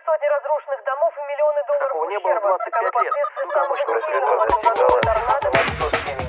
сотни разрушенных домов и миллионы долларов Такого не было ущерба. 25 лет. Последствия Туда самых мощно сильных разведывали в этом году сигналы. торнадо.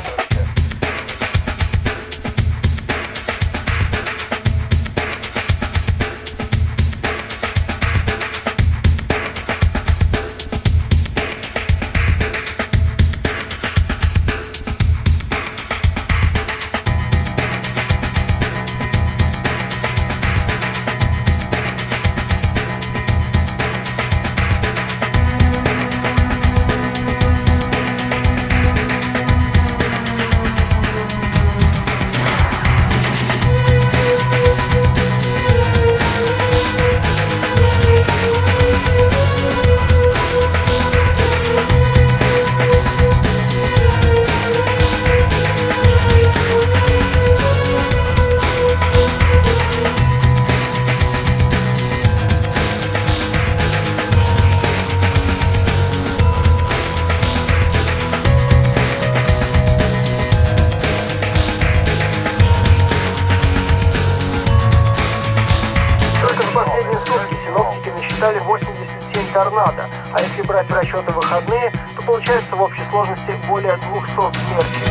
Последние сутки синоптики насчитали 87 торнадо, а если брать в расчеты выходные, то получается в общей сложности более 200 смертей.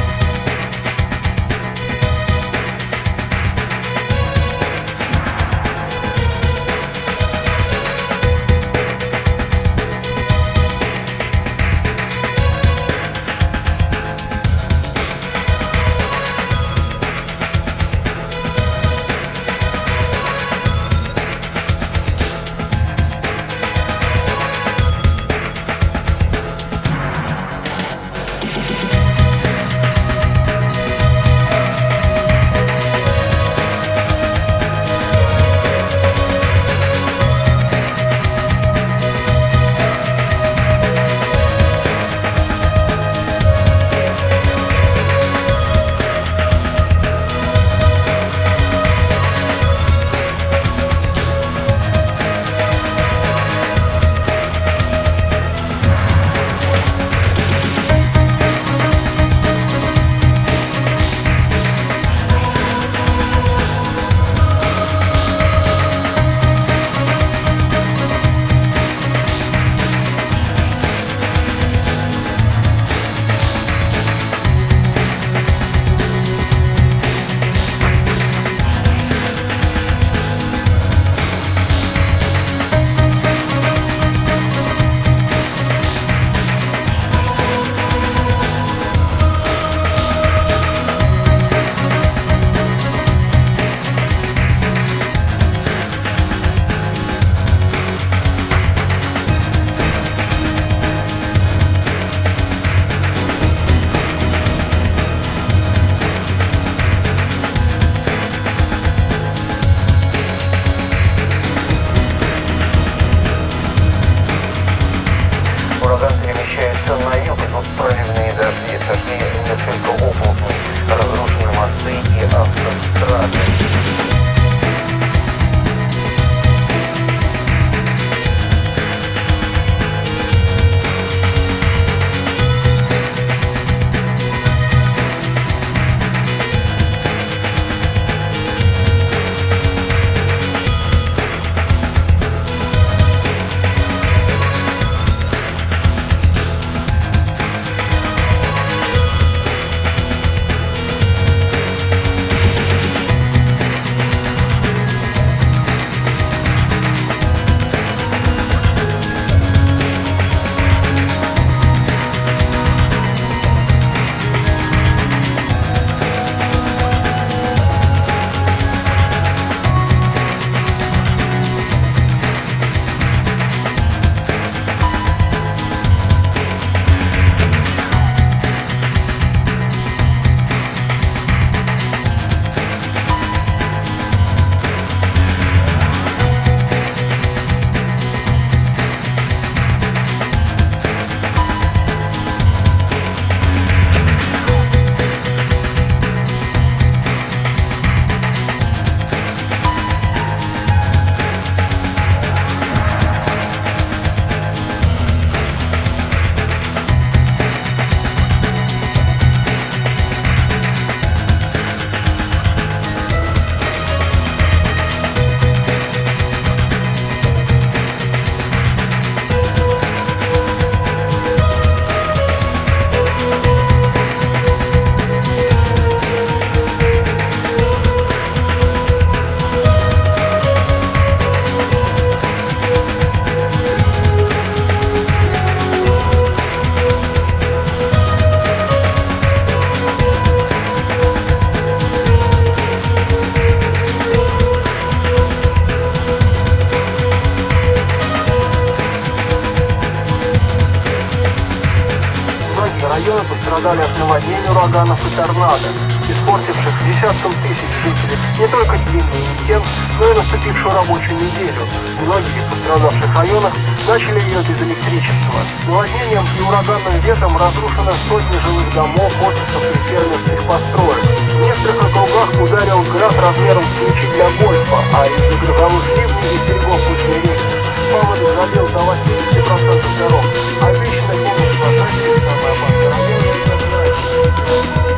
пострадали от наводнений, ураганов и торнадо, испортивших десяткам тысяч жителей не только длинный уикенд, но и наступившую рабочую неделю. Многие в пострадавших районах начали ее без электричества. Наводнением и ураганным ветром разрушено сотни жилых домов, офисов и фермерских построек. В некоторых округах ударил град размером с мячи для гольфа, а из-за грозовых ливней и берегов вышли реки. Паводок забил до 80% дорог. Обещанная помощь пожарищам, самые опасные районы и так далее.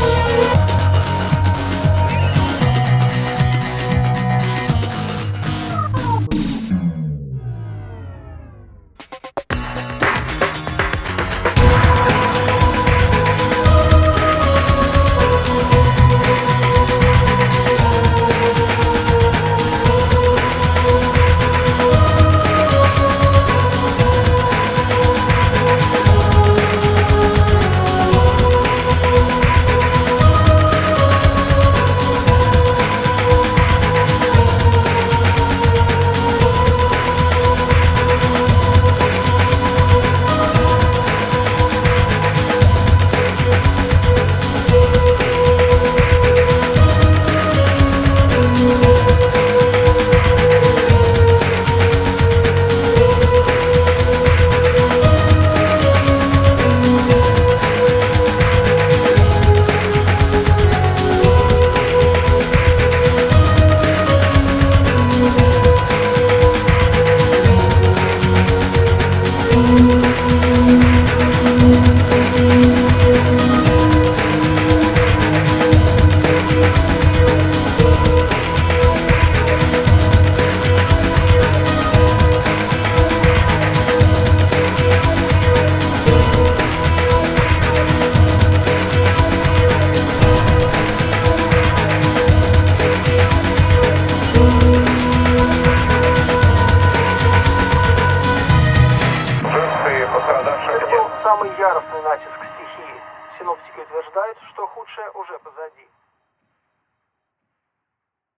Самый яростный натиск стихии. Синоптики утверждают, что худшее уже позади.